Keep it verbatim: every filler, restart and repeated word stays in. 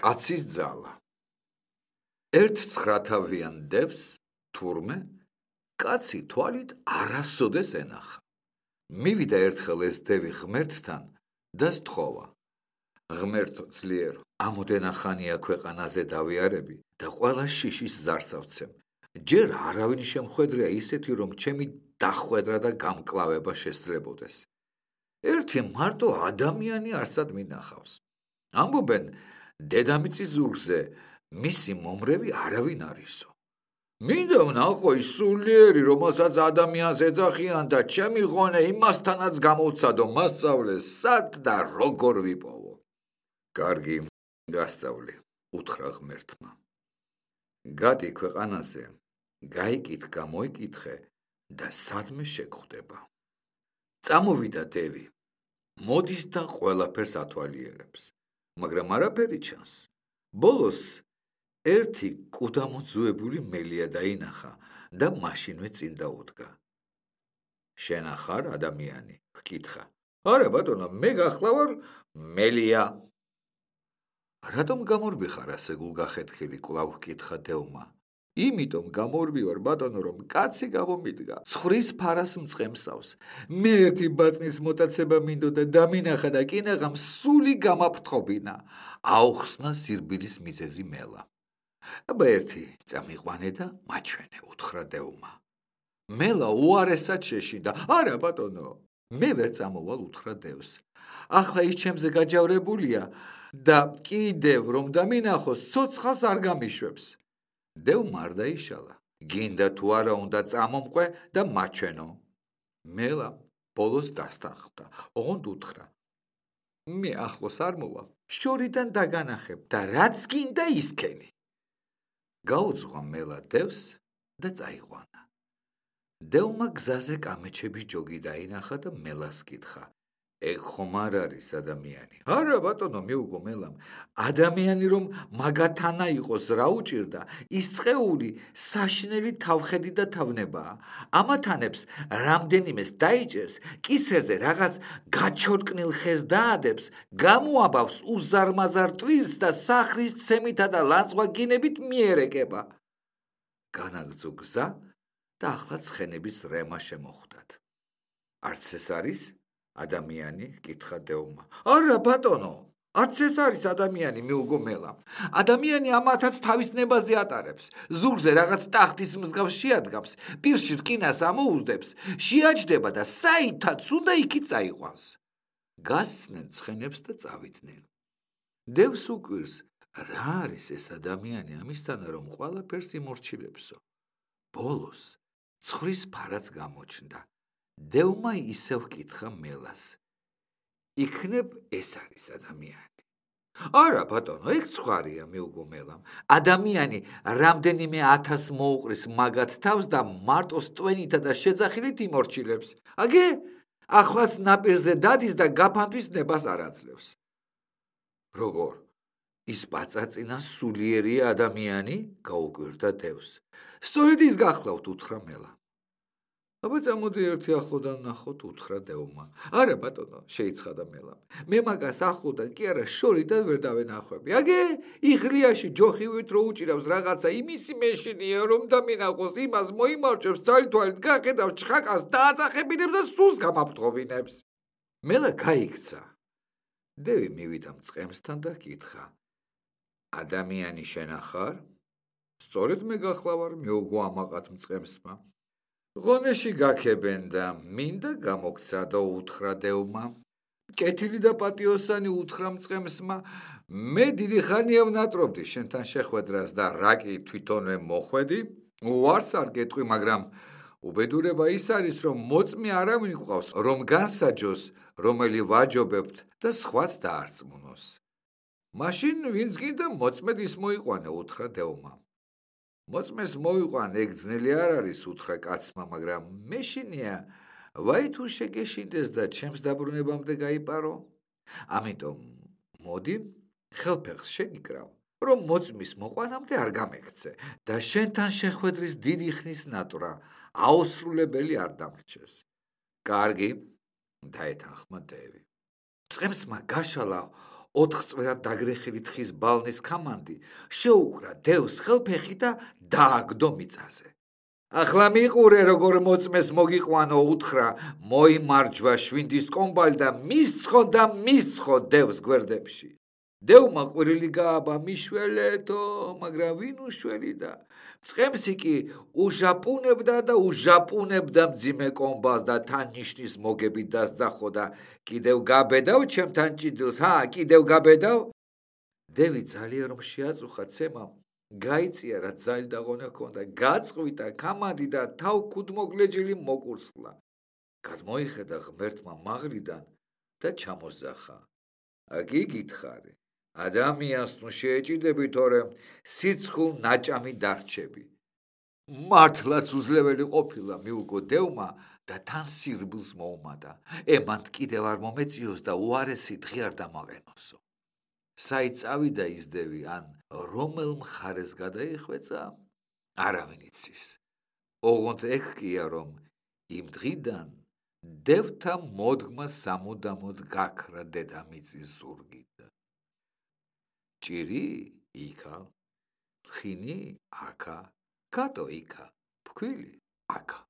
კაცის ძალა. ერთ ცხრათავიან დევს თურმე კაცი თვალით არასოდეს ენახა. მივიდა ერთხელ ეს დევი ღმერთთან და სთხოვა. ღმერთო ძლიერო, ამოდენა ხანია ქვეყანაზე დავიარები და ყველა შიშის ზარს ავცემ. ჯერ არავინ შემხვედრია ისეთი, რომ ჩემი დახვედრა და გამკლავება შესძლებოდეს. ერთი მარტო ადამიანი არსად მინახავს. ამბობენ, დედამიწის ზურგზე მისი მომრევი არავინ არისო. მინდა ვნახო ის სულიერი, რომელსაც ადამიანს ეძახიან და ჩემი ღონე იმასთანაც გამოვცადო, მასწავლეს სად და როგორ ვიპოვო. კარგი, გასწავლე, უთხრა ღმერთმა. გადი ქვეყანაზე, გაიკითხა, მოიკითხე და სადმე შეგხვდება. წამოვიდა დევი, მოდის და ყველაფერს ათვალიერებს, მაგრამ არაფერი ჩანს. ბოლოს ერთი კუდამოძუებული მელია დაინახა და მაშინვე წინ დაუდგა. შენ ახარ ადამიანი? ჰკითხა. არა ბატონო, მე გახლავარ მელია. რატომ გამორბიხარ ასე გულგახეთქილი? კვლავ ჰკითხა დევმა. იმიტომ გამორბივარ ბატონო, რომ კაცი გამომიდგა, ცხრის ფარას მწყემსავს. მე ერთი ბატნის მოტაცება მინდოდა დამინახა და კინაღამ სული გამაფრთხობინა. აუხსნა სირბილის მიზეზი მელა. აბა ერთი წამიყვანე და მაჩვენე, უთხრა დევმა. მელა უარესად შეშინდა. არა ბატონო, მე ვერ წამოვალ, უთხრა დევს. ახლა ის ჩემზე გაჯავრებულია და კიდევ რომ დამინახოს, ცოცხალს არ გამიშვებს. დევმა არ დაიშალა. გინდა თუ არა უნდა წამომყვე და მაჩვენო. მელა ბოლოს დასთანხმდა. ოღონდ უთხრა. მე ახლოს არ მოვალ, შორიდან დაგანახებ და რაც გინდა ისქენი. გაუძღვა მელა დევს და წაიყვანა. დევმა გზაზე კამეჩების ჯოგი დაინახა და მელას კითხა. ეგ ხომ არ არის ადამიანი? არა ბატონო, მიუგო მელამ. ადამიანი რომ მაგათანა იყოს რა უჭირდა? ის წეული საშინელი თავხედი და თავნებაა. ამათანებს რამდენიმეს დაიჭერს, კისერზე რაღაც გაჩორკნილ ხეს დაადებს, გამოაბავს უზარმაზარ ტვირს და სახლის ცემითა და ლანძღვაგინებით მიერეკება. განაგრძო გზა და ახლა ცხენების რემა შემოხვდათ. არც ეს არის ადამიანი? კითხა დევმა. არა ბატონო, არც ეს არის ადამიანი, მიუგო მელამ. ადამიანი ამათაც თავის ნებაზე ატარებს, ზურგზე რაღაც ტახტის მსგავს შეადგამს, პირში რკინას ამოუზდებს, შეაჯდება და საითაც უნდა იქით წაიყვანს. გასცნენ ცხენებს და წავიდნენ. დევს უკვირს, რა არის ეს ადამიანი ამისთანა, რომ ყველაფერს იმორჩილებსო. ბოლოს ცხრის ფარაც გამოჩნდა. დევმა ისევ კითხა მელას. იქნებ ეს არის ადამიანი? არა ბატონო, ეგ ცხარია, მიუგო მელამ. ადამიანი რამდენიმე ათას მოუყრის მაგათ თავს და მარტო სტვენითა და შეძახილით იმორჩილებს. აგე, ახლაც ნაპირზე დადის და გაფანტვის ნებას არ აძლევს. როგორ? ის პაწაწინა სულიერია ადამიანი? გაუკვირდა დევს. სწორედ ის გახლავთ, უთხრა მელა. აბა წამოდი ერთი ახლოდან ნახოთ, უთხრა დევმა. არა ბატონო, შეიცხადა მელამ. მე მაგას ახლოდან კი არა, შორიდან ვერ დავენახვები. აგე, იღლიაში ჯოხივით რო უჭირავს რაღაცა, იმისი მეშინია, რომ დამინახოს, იმას მოიმარჯვებს, ძალითვალით გახედავს, ჩხაკას დააწახებინებს და სულს გამაფრთხობინებს. მელა გაიქცა. დევი მივიდა მწყემსთან და კითხა. ადამიანი შენ ახარ? სწორედ მე გახლავარ, მიუგო ამაყად მწყემსმა. ღონეში გაქებენ და მინდა გამოგცადო, უთხრა დევმა. კეთილი და პატიოსანი, უთხრა მწყემსმა. მე დიდი ხანია ვნატრობდი შენთან შეხვედრას და რა კი თვითონვე მოხვედი, უარს არ გეტყვი, მაგრამ უბედურება ის არის, რომ მოწმე არავინ გვყავს, რომ განსაჯოს, რომელი ვაჯობებთ და სხვაც დაარწმუნოს. მაშინ ვინც გინდა მოწმედ ის მოიყვანე, უთხრა დევმა. მოწმეს მოიყვან, ეგ ძნელი არ არის, უთხრა კაცმა, მაგრამ მეშინია, ვაი თუ შეგეშინდეს და ჩემს დაბრუნებამდე გაიპარო. ამიტომ მოდი, ხელფეხს შეგიკრავ, რომ მოწმის მოყვანამდე არ გამექცე და შენთან შეხვედრის დიდი ხნის ნატრა აუსრულებელი არ დამრჩეს. კარგი, დაეთანხმა დევი. მწყემსმა გაშალა ოთხწვრად დაგრეხილი თხის ბალნის კამანდი შეუკრა დევს ხელფეხი და დააგდო მიწაზე. ახლა მიყურე როგორ მოწმეს მოგიყვანო უთხრა მოიმარჯვა შვინდის კომბალი და მისცხო და მისცხო დევს გვერდებში. დევმა ყვირილი გააბა მიშველეთო, მაგრამ ვინ უშველიდა? წყემსი კი უჟაპუნებდა და უჟაპუნებდა მძიმე კომბალს და თან ნიშნის მოგებით დასძახო და კიდევ გაბედავ ჩემთან ჭიდილს, ჰა, კიდევ გაბედავ? დევი ძალიან რომ შეაწუხა ცემამ, გაიწია რა ძალი დაღონა ჰქონდა, გაწყვიტა კამანდი და თავ ქუდმოგლეჯილი მოკურცხლა. გადმოიხედა ღმერთმა მაღლიდან და ჩამოსძახა. აგი გითხარი, ადამიანს ნუ შეეჭიდები, თორემ სიცხულ ნაჭამი დარჩები. მართლაც უძლეველი ყოფილა მიუგო დევმა და თან სირბილს მოუმატა. ემანთ კიდევ არ მომეწიოს და უარესი დღე არ დამაყენოსო. საით წავიდა ის დევი, ან რომელ მხარეს გადაიხვეწა? არავინ იცის. ოღონდ ეგ კია, რომ იმ დღიდან დევთა მოდგმა სამუდამოდ გაქრა დედამიწის ზურგიდან. ჭირი იქა, თხინი აქა, კატო იქა, ფქვილი აქა.